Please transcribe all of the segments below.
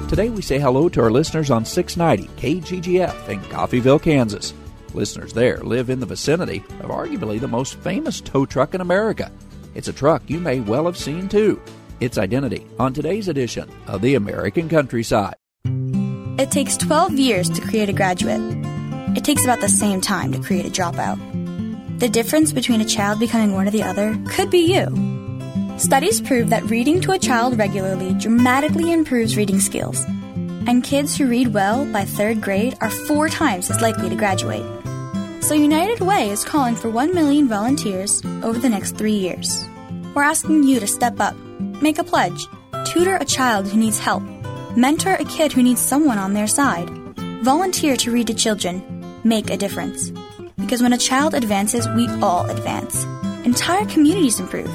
Today we say hello to our listeners on 690 KGGF in Coffeyville, Kansas. Listeners there live in the vicinity of arguably the most famous tow truck in America. It's a truck you may well have seen too. Its identity on today's edition of the American Countryside. It takes 12 years to create a graduate. It takes about the same time to create a dropout. The difference between a child becoming one or the other could be you. Studies prove that reading to a child regularly dramatically improves reading skills. And kids who read well by 3rd grade are 4 times as likely to graduate. So United Way is calling for 1 million volunteers over the next 3 years. We're asking you to step up, make a pledge, tutor a child who needs help, mentor a kid who needs someone on their side, volunteer to read to children, make a difference. Because when a child advances, we all advance. Entire communities improve.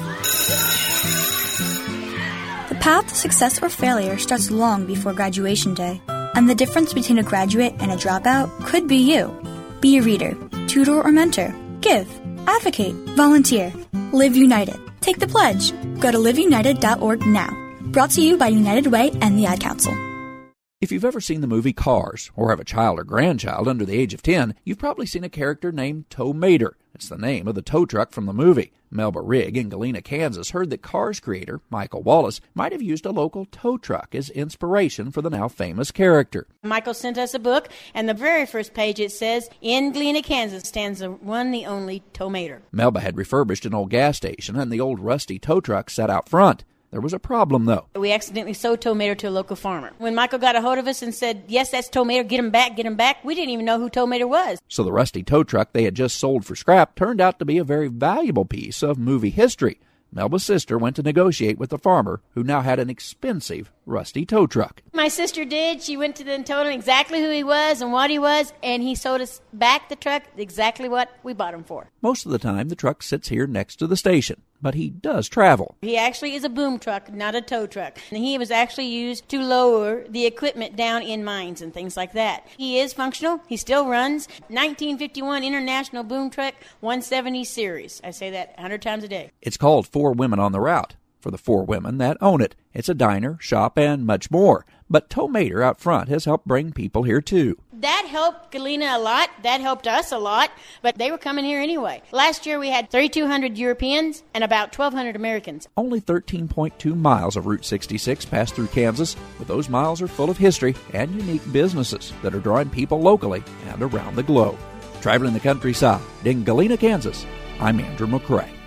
The path to success or failure starts long before graduation day, and the difference between a graduate and a dropout could be you. Be a reader, tutor or mentor, give, advocate, volunteer, live united. Take the pledge. Go to liveunited.org now. Brought to you by United Way and the Ad Council. If you've ever seen the movie Cars, or have a child or grandchild under the age of 10, you've probably seen a character named Tow Mater. It's the name of the tow truck from the movie. Melba Rigg in Galena, Kansas heard that Cars creator Michael Wallace might have used a local tow truck as inspiration for the now famous character. Michael sent us a book, and the very first page it says, "In Galena, Kansas stands the one, the only Tow Mater." Melba had refurbished an old gas station, and the old rusty tow truck sat out front. There was a problem, though. We accidentally sold Tow Mater to a local farmer. When Michael got a hold of us and said, "Yes, that's Tow Mater, get him back," we didn't even know who Tow Mater was. So the rusty tow truck they had just sold for scrap turned out to be a very valuable piece of movie history. Melba's sister went to negotiate with the farmer, who now had an expensive rusty tow truck. My sister did. She went to them and told him exactly who he was and what he was, and he sold us back the truck exactly what we bought him for. Most of the time, the truck sits here next to the station, but he does travel. He actually is a boom truck, not a tow truck. And he was actually used to lower the equipment down in mines and things like that. He is functional. He still runs. 1951 International Boom Truck 170 Series. I say that 100 times a day. It's called 4 Women on the Route, for the 4 women that own it. It's a diner, shop, and much more. But Tow Mater out front has helped bring people here, too. That helped Galena a lot. That helped us a lot. But they were coming here anyway. Last year we had 3,200 Europeans and about 1,200 Americans. Only 13.2 miles of Route 66 pass through Kansas, but those miles are full of history and unique businesses that are drawing people locally and around the globe. Traveling the countryside in Galena, Kansas, I'm Andrew McCrae.